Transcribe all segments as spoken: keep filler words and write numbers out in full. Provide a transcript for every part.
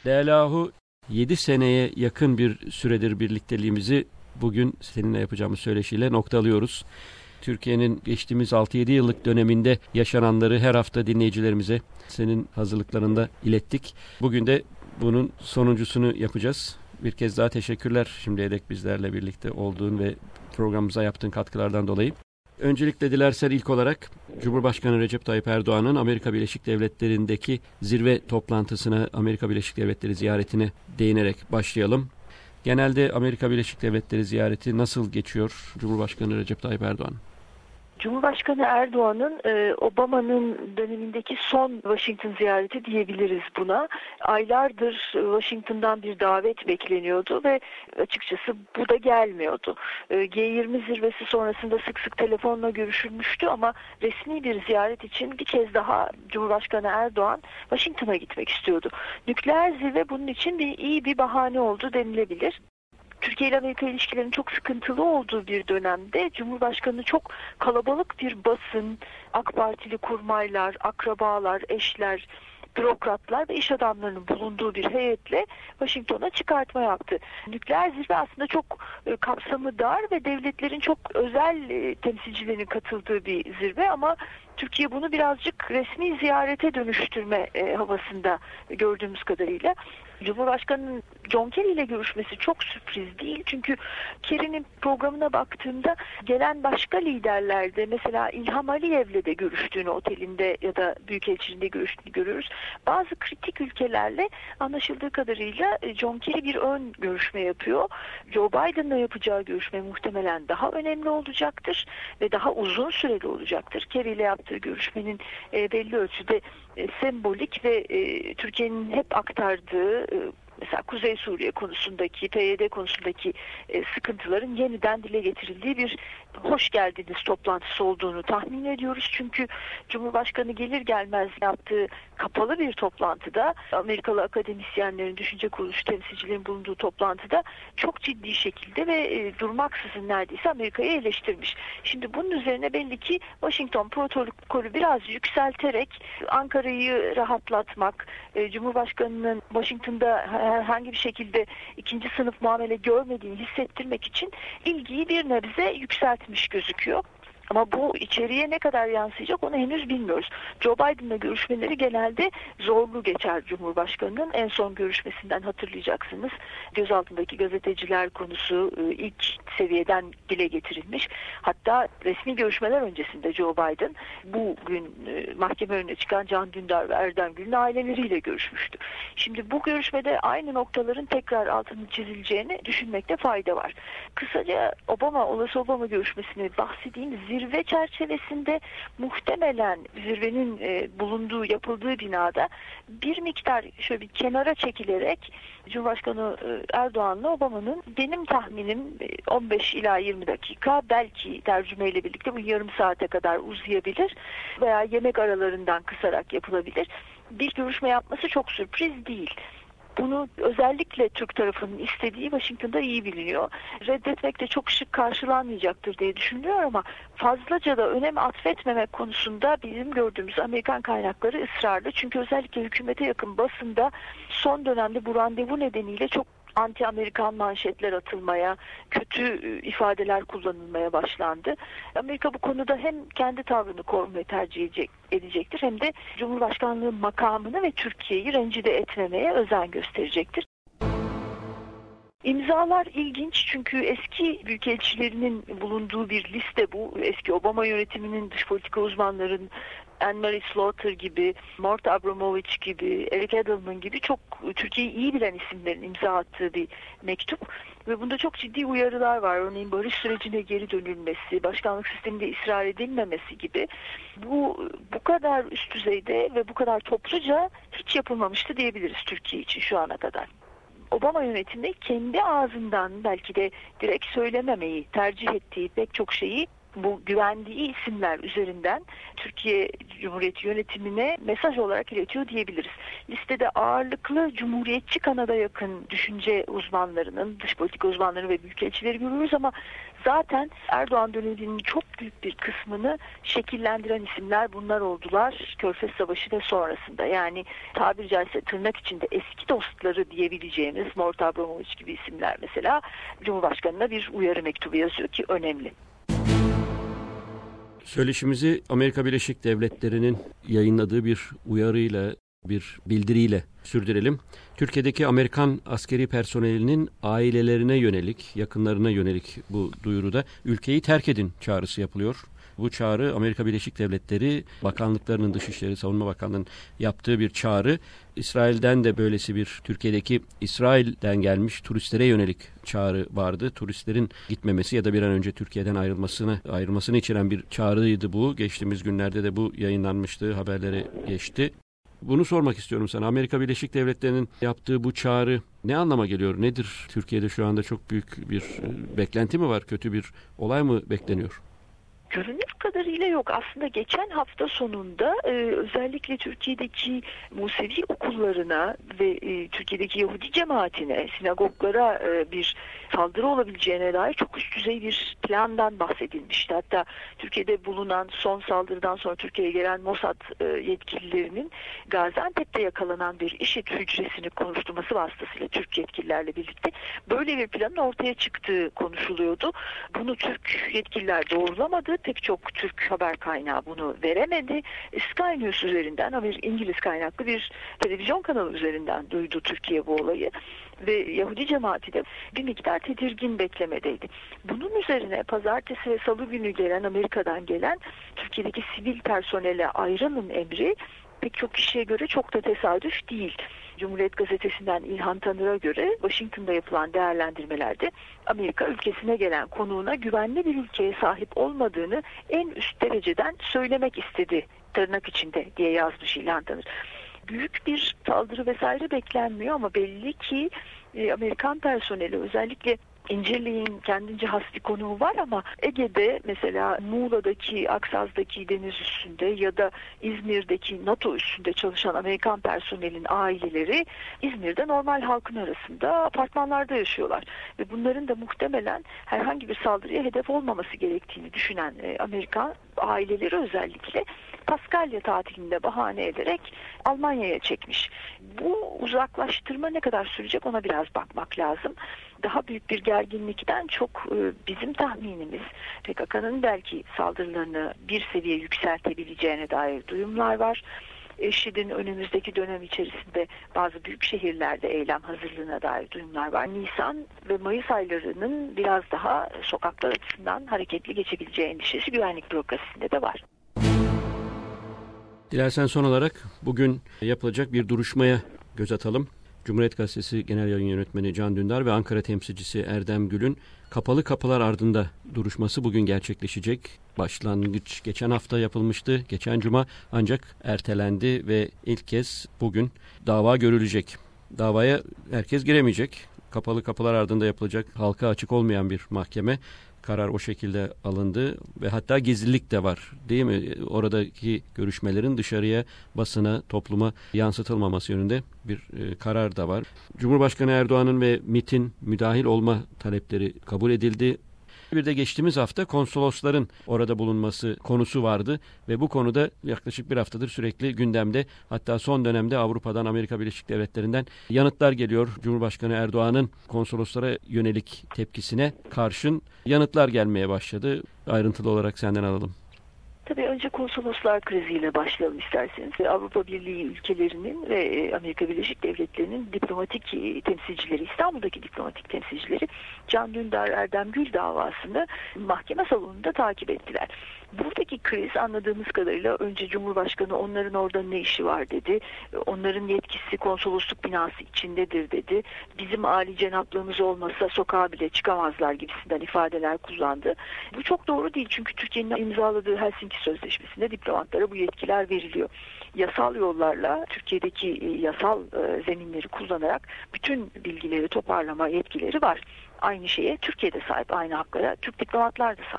Lealahu, yedi seneye yakın bir süredir birlikteliğimizi bugün seninle yapacağımız söyleşiyle noktalıyoruz. Türkiye'nin geçtiğimiz altı yedi yıllık döneminde yaşananları her hafta dinleyicilerimize senin hazırlıklarında ilettik. Bugün de bunun sonuncusunu yapacağız. Bir kez daha teşekkürler şimdiye dek bizlerle birlikte olduğun ve programımıza yaptığın katkılardan dolayı. Öncelikle dilersen ilk olarak Cumhurbaşkanı Recep Tayyip Erdoğan'ın Amerika Birleşik Devletleri'ndeki zirve toplantısına, Amerika Birleşik Devletleri ziyaretine değinerek başlayalım. Genelde Amerika Birleşik Devletleri ziyareti nasıl geçiyor Cumhurbaşkanı Recep Tayyip Erdoğan? Cumhurbaşkanı Erdoğan'ın Obama'nın dönemindeki son Washington ziyareti diyebiliriz buna. Aylardır Washington'dan bir davet bekleniyordu ve açıkçası bu da gelmiyordu. G yirmi zirvesi sonrasında sık sık telefonla görüşülmüştü ama resmi bir ziyaret için bir kez daha Cumhurbaşkanı Erdoğan Washington'a gitmek istiyordu. Nükleer zirve bunun için bir iyi bir bahane oldu denilebilir. Türkiye ile Amerika ilişkilerinin çok sıkıntılı olduğu bir dönemde Cumhurbaşkanı çok kalabalık bir basın, AK Partili kurmaylar, akrabalar, eşler, bürokratlar ve iş adamlarının bulunduğu bir heyetle Washington'a çıkartma yaptı. Nükleer zirve aslında çok e, kapsamı dar ve devletlerin çok özel e, temsilcilerinin katıldığı bir zirve ama Türkiye bunu birazcık resmi ziyarete dönüştürme e, havasında gördüğümüz kadarıyla. Cumhurbaşkanı'nın John Kerry ile görüşmesi çok sürpriz değil. Çünkü Kerry'nin programına baktığımda gelen başka liderlerde mesela İlham Aliyev'le de görüştüğünü otelinde ya da büyükelçiliğinde görüştüğünü görüyoruz. Bazı kritik ülkelerle anlaşıldığı kadarıyla John Kerry bir ön görüşme yapıyor. Joe Biden'la yapacağı görüşme muhtemelen daha önemli olacaktır ve daha uzun süreli olacaktır. Kerry ile yaptığı görüşmenin belli ölçüde sembolik ve Türkiye'nin hep aktardığı mesela Kuzey Suriye konusundaki, P Y D konusundaki e, sıkıntıların yeniden dile getirildiği bir hoş geldiniz toplantısı olduğunu tahmin ediyoruz. Çünkü Cumhurbaşkanı gelir gelmez yaptığı kapalı bir toplantıda, Amerikalı akademisyenlerin, düşünce kuruluşu temsilcilerin bulunduğu toplantıda çok ciddi şekilde ve e, durmaksızın neredeyse Amerika'yı eleştirmiş. Şimdi bunun üzerine belli ki Washington protokolü biraz yükselterek Ankara'yı rahatlatmak, e, Cumhurbaşkanı'nın Washington'da herhangi bir şekilde ikinci sınıf muamele görmediğini hissettirmek için ilgiyi bir nebze yükseltmiş gözüküyor. Ama bu içeriye ne kadar yansıyacak onu henüz bilmiyoruz. Joe Biden'la görüşmeleri genelde zorlu geçer Cumhurbaşkanı'nın. En son görüşmesinden hatırlayacaksınız. Gözaltındaki gazeteciler konusu ilk seviyeden dile getirilmiş. Hatta resmi görüşmeler öncesinde Joe Biden bugün mahkeme önüne çıkan Can Dündar ve Erdem Gül'ün aileleriyle görüşmüştü. Şimdi bu görüşmede aynı noktaların tekrar altını çizileceğini düşünmekte fayda var. Kısaca Obama, olası Obama görüşmesini bahsedeyim. Zirve çerçevesinde muhtemelen zirvenin e, bulunduğu, yapıldığı binada bir miktar şöyle bir kenara çekilerek Cumhurbaşkanı e, Erdoğan'la Obama'nın benim tahminim e, on beş ila yirmi dakika, belki tercümeyle birlikte bu yarım saate kadar uzayabilir veya yemek aralarından kısarak yapılabilir. Bir görüşme yapması çok sürpriz değil. Bunu özellikle Türk tarafının istediği Washington'da iyi biliniyor. Reddetmek de çok şık karşılanmayacaktır diye düşünülüyor ama fazlaca da önem atfetmemek konusunda bizim gördüğümüz Amerikan kaynakları ısrarlı. Çünkü özellikle hükümete yakın basında son dönemde bu randevu nedeniyle çok anti-Amerikan manşetler atılmaya, kötü ifadeler kullanılmaya başlandı. Amerika bu konuda hem kendi tavrını korumayı tercih edecek, edecektir hem de Cumhurbaşkanlığı makamını ve Türkiye'yi rencide etmemeye özen gösterecektir. İmzalar ilginç çünkü eski büyükelçilerinin bulunduğu bir liste bu. Eski Obama yönetiminin dış politika uzmanların Anne-Marie Slaughter gibi, Mort Abramovich gibi, Eric Edelman gibi çok Türkiye'yi iyi bilen isimlerin imza attığı bir mektup. Ve bunda çok ciddi uyarılar var. Örneğin barış sürecine geri dönülmesi, başkanlık sisteminde ısrar edilmemesi gibi. Bu bu kadar üst düzeyde ve bu kadar topluca hiç yapılmamıştı diyebiliriz Türkiye için şu ana kadar. Obama yönetimi kendi ağzından belki de direkt söylememeyi tercih ettiği pek çok şeyi bu güvendiği isimler üzerinden Türkiye Cumhuriyeti yönetimine mesaj olarak iletiyor diyebiliriz. listede ağırlıklı cumhuriyetçi kanada yakın düşünce uzmanlarının, dış politika uzmanları ve büyükelçileri görüyoruz ama zaten Erdoğan döneminin çok büyük bir kısmını şekillendiren isimler bunlar oldular. Körfez Savaşı ve sonrasında. Yani tabiri caizse tırnak içinde eski dostları diyebileceğimiz Mort Abramovich gibi isimler mesela Cumhurbaşkanı'na bir uyarı mektubu yazıyor ki önemli. Söyleşimizi Amerika Birleşik Devletleri'nin yayınladığı bir uyarıyla, bir bildiriyle sürdürelim. Türkiye'deki Amerikan askeri personelinin ailelerine yönelik, yakınlarına yönelik bu duyuruda ülkeyi terk edin çağrısı yapılıyor. Bu çağrı Amerika Birleşik Devletleri bakanlıklarının, Dışişleri, Savunma Bakanlığı'nın yaptığı bir çağrı. İsrail'den de böylesi bir, Türkiye'deki İsrail'den gelmiş turistlere yönelik çağrı vardı. Turistlerin gitmemesi ya da bir an önce Türkiye'den ayrılmasını ayrılmasını içeren bir çağrıydı bu. Geçtiğimiz günlerde de bu yayınlanmıştı, haberlere geçti. Bunu sormak istiyorum sana. Amerika Birleşik Devletleri'nin yaptığı bu çağrı ne anlama geliyor? Nedir? Türkiye'de şu anda çok büyük bir beklenti mi var? Kötü bir olay mı bekleniyor? Görünür kadarıyla yok. Aslında geçen hafta sonunda e, özellikle Türkiye'deki Musevi okullarına ve e, Türkiye'deki Yahudi cemaatine, sinagoglara e, bir saldırı olabileceğine dair çok üst düzey bir plandan bahsedilmişti. Hatta Türkiye'de bulunan son saldırıdan sonra Türkiye'ye gelen Mossad e, yetkililerinin Gaziantep'te yakalanan bir IŞİD hücresini konuşturması vasıtasıyla Türk yetkililerle birlikte böyle bir planın ortaya çıktığı konuşuluyordu. Bunu Türk yetkililer doğrulamadı. Pek çok Türk haber kaynağı bunu veremedi. Sky News üzerinden, bir İngiliz kaynaklı bir televizyon kanalı üzerinden duydu Türkiye bu olayı. Ve Yahudi cemaati de bir miktar tedirgin beklemedeydi. Bunun üzerine pazartesi ve salı günü gelen, Amerika'dan gelen Türkiye'deki sivil personele ayrılın emri pek çok kişiye göre çok da tesadüf değil. Cumhuriyet Gazetesi'nden İlhan Tanır'a göre Washington'da yapılan değerlendirmelerde Amerika ülkesine gelen konuğuna güvenli bir ülkeye sahip olmadığını en üst dereceden söylemek istedi tırnak içinde diye yazmış İlhan Tanır. Büyük bir saldırı vesaire beklenmiyor ama belli ki e, Amerikan personeli özellikle İncirli'nin kendince has bir konuğu var ama Ege'de mesela Muğla'daki, Aksaz'daki deniz üstünde ya da İzmir'deki NATO üstünde çalışan Amerikan personelin aileleri İzmir'de normal halkın arasında apartmanlarda yaşıyorlar. Ve bunların da muhtemelen herhangi bir saldırıya hedef olmaması gerektiğini düşünen Amerikan aileleri özellikle Paskalya tatilinde bahane ederek Almanya'ya çekmiş. Bu uzaklaştırma ne kadar sürecek ona biraz bakmak lazım. Daha büyük bir gerginlikten çok bizim tahminimiz P K K'nın belki saldırılarını bir seviye yükseltebileceğine dair duyumlar var. IŞİD'in önümüzdeki dönem içerisinde bazı büyük şehirlerde eylem hazırlığına dair duyumlar var. Nisan ve Mayıs aylarının biraz daha sokaklar açısından hareketli geçebileceği endişesi güvenlik bürokrasisinde de var. Dilersen son olarak bugün yapılacak bir duruşmaya göz atalım. Cumhuriyet Gazetesi Genel Yayın Yönetmeni Can Dündar ve Ankara temsilcisi Erdem Gül'ün kapalı kapılar ardında duruşması bugün gerçekleşecek. Başlangıç geçen hafta yapılmıştı, geçen cuma, ancak ertelendi ve ilk kez bugün dava görülecek. Davaya herkes giremeyecek. Kapalı kapılar ardında yapılacak, halka açık olmayan bir mahkeme. Karar o şekilde alındı ve hatta gizlilik de var, değil mi? Oradaki görüşmelerin dışarıya, basına, topluma yansıtılmaması yönünde bir e, karar da var. Cumhurbaşkanı Erdoğan'ın ve MİT'in müdahil olma talepleri kabul edildi. Bir de geçtiğimiz hafta konsolosların orada bulunması konusu vardı ve bu konuda yaklaşık bir haftadır sürekli gündemde. Hatta son dönemde Avrupa'dan, Amerika Birleşik Devletleri'nden yanıtlar geliyor. Cumhurbaşkanı Erdoğan'ın konsoloslara yönelik tepkisine karşın yanıtlar gelmeye başladı. Ayrıntılı olarak senden alalım. Tabii önce konsoloslar kriziyle başlayalım isterseniz. Avrupa Birliği ülkelerinin ve Amerika Birleşik Devletleri'nin diplomatik temsilcileri, İstanbul'daki diplomatik temsilcileri Can Dündar Erdem Gül davasını mahkeme salonunda takip ettiler. Buradaki kriz anladığımız kadarıyla önce Cumhurbaşkanı onların orada ne işi var dedi. Onların yetkisi konsolosluk binası içindedir dedi. Bizim âli cenaplığımız olmasa sokağa bile çıkamazlar gibisinden ifadeler kullandı. Bu çok doğru değil çünkü Türkiye'nin imzaladığı Helsinki Sözleşmesi'nde diplomatlara bu yetkiler veriliyor. Yasal yollarla Türkiye'deki yasal zeminleri kullanarak bütün bilgileri toparlama yetkileri var. Aynı şeye Türkiye'de sahip, aynı haklara Türk diplomatlar da sahip.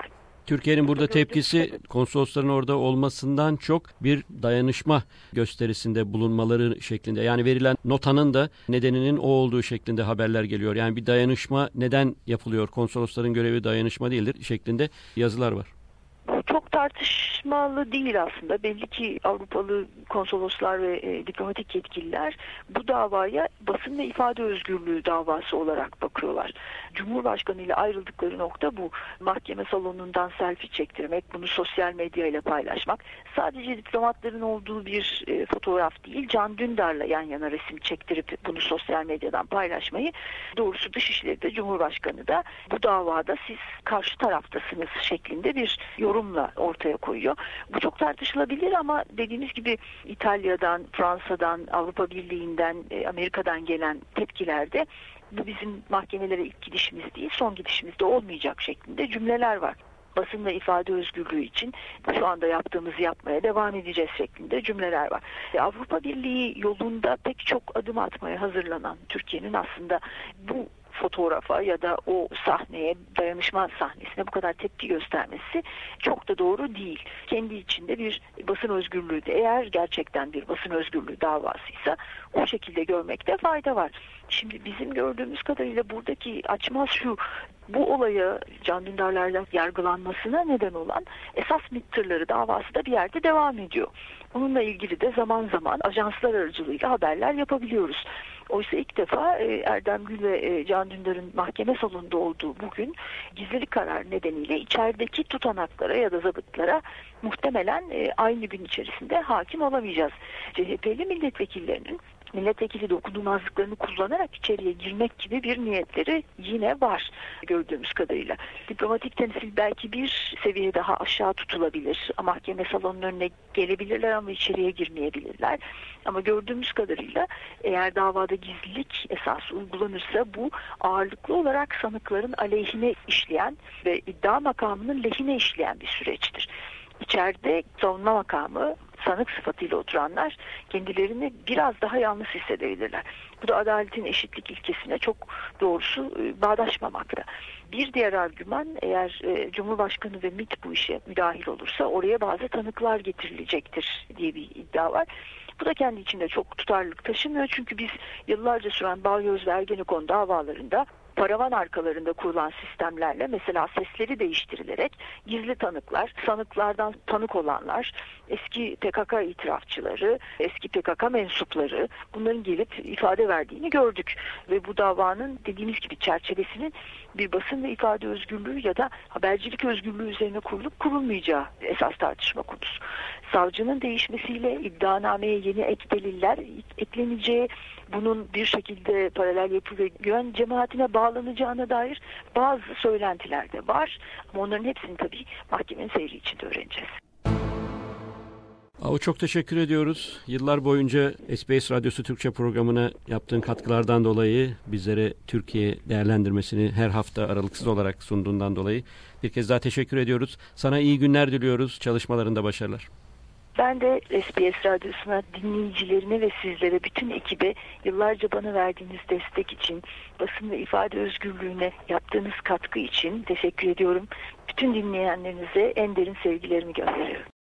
Türkiye'nin burada tepkisi konsolosların orada olmasından çok bir dayanışma gösterisinde bulunmaları şeklinde. Yani verilen notanın da nedeninin o olduğu şeklinde haberler geliyor. Yani bir dayanışma neden yapılıyor? Konsolosların görevi dayanışma değildir şeklinde yazılar var. Bu çok tartışmalı değil aslında. Belli ki Avrupalı konsoloslar ve e, diplomatik yetkililer bu davaya basın ve ifade özgürlüğü davası olarak bakıyorlar. Cumhurbaşkanı ile ayrıldıkları nokta bu. Mahkeme salonundan selfie çektirmek, bunu sosyal medya ile paylaşmak. Sadece diplomatların olduğu bir e, fotoğraf değil, Can Dündar'la yan yana resim çektirip bunu sosyal medyadan paylaşmayı, doğrusu Dışişleri de Cumhurbaşkanı da bu davada siz karşı taraftasınız şeklinde bir yorumla ortaya koyuyor. Bu çok tartışılabilir ama dediğimiz gibi İtalya'dan, Fransa'dan, Avrupa Birliği'nden, Amerika'dan gelen tepkilerde bu bizim mahkemelere ilk gidişimiz değil, son gidişimizde olmayacak şeklinde cümleler var. Basın ve ifade özgürlüğü için şu anda yaptığımızı yapmaya devam edeceğiz şeklinde cümleler var. Avrupa Birliği yolunda pek çok adım atmaya hazırlanan Türkiye'nin aslında bu fotoğrafa ya da o sahneye, dayanışma sahnesine bu kadar tepki göstermesi çok da doğru değil. Kendi içinde bir basın özgürlüğü de, eğer gerçekten bir basın özgürlüğü davasıysa o şekilde görmekte fayda var. Şimdi bizim gördüğümüz kadarıyla buradaki açmaz şu: bu olaya Can Dündar'larla yargılanmasına neden olan esas MİT tırları davası da bir yerde devam ediyor. Bununla ilgili de zaman zaman ajanslar aracılığıyla haberler yapabiliyoruz. Oysa ilk defa Erdem Gül ve Can Dündar'ın mahkeme salonunda olduğu bugün gizlilik kararı nedeniyle içerideki tutanaklara ya da zabıtlara muhtemelen aynı gün içerisinde hakim olamayacağız. C H P'li milletvekillerinin milletvekili dokunulmazlıklarını kullanarak içeriye girmek gibi bir niyetleri yine var gördüğümüz kadarıyla. Diplomatik temsil belki bir seviye daha aşağı tutulabilir. Mahkeme salonunun önüne gelebilirler ama içeriye girmeyebilirler. Ama gördüğümüz kadarıyla eğer davada gizlilik esası uygulanırsa bu ağırlıklı olarak sanıkların aleyhine işleyen ve iddia makamının lehine işleyen bir süreçtir. İçeride savunma makamı, sanık sıfatıyla oturanlar kendilerini biraz daha yalnız hissedebilirler. Bu da adaletin eşitlik ilkesine çok doğrusu bağdaşmamakta. Bir diğer argüman, eğer e, Cumhurbaşkanı ve MİT bu işe müdahil olursa oraya bazı tanıklar getirilecektir diye bir iddia var. Bu da kendi içinde çok tutarlılık taşımıyor. Çünkü biz yıllarca süren Balyoz ve Ergenekon davalarında paravan arkalarında kurulan sistemlerle, mesela sesleri değiştirilerek gizli tanıklar, sanıklardan tanık olanlar, eski P K K itirafçıları, eski P K K mensupları, bunların gelip ifade verdiğini gördük. Ve bu davanın dediğimiz gibi çerçevesinin bir basın ve ifade özgürlüğü ya da habercilik özgürlüğü üzerine kurulup kurulmayacağı esas tartışma konusu. Savcının değişmesiyle iddianameye yeni ek deliller ekleneceği, bunun bir şekilde paralel yapı ve güven cemaatine bağlanacağına dair bazı söylentiler de var. Ama onların hepsini tabii mahkemenin seyri içinde öğreneceğiz. Avu, çok teşekkür ediyoruz. Yıllar boyunca S B S Radyosu Türkçe programına yaptığın katkılardan dolayı, bizlere Türkiye değerlendirmesini her hafta aralıksız olarak sunduğundan dolayı bir kez daha teşekkür ediyoruz. Sana iyi günler diliyoruz. Çalışmalarında başarılar. Ben de S B S Radyosu'na, dinleyicilerine ve sizlere, bütün ekibe yıllarca bana verdiğiniz destek için, basın ve ifade özgürlüğüne yaptığınız katkı için teşekkür ediyorum. Bütün dinleyenlerinize en derin sevgilerimi gönderiyorum.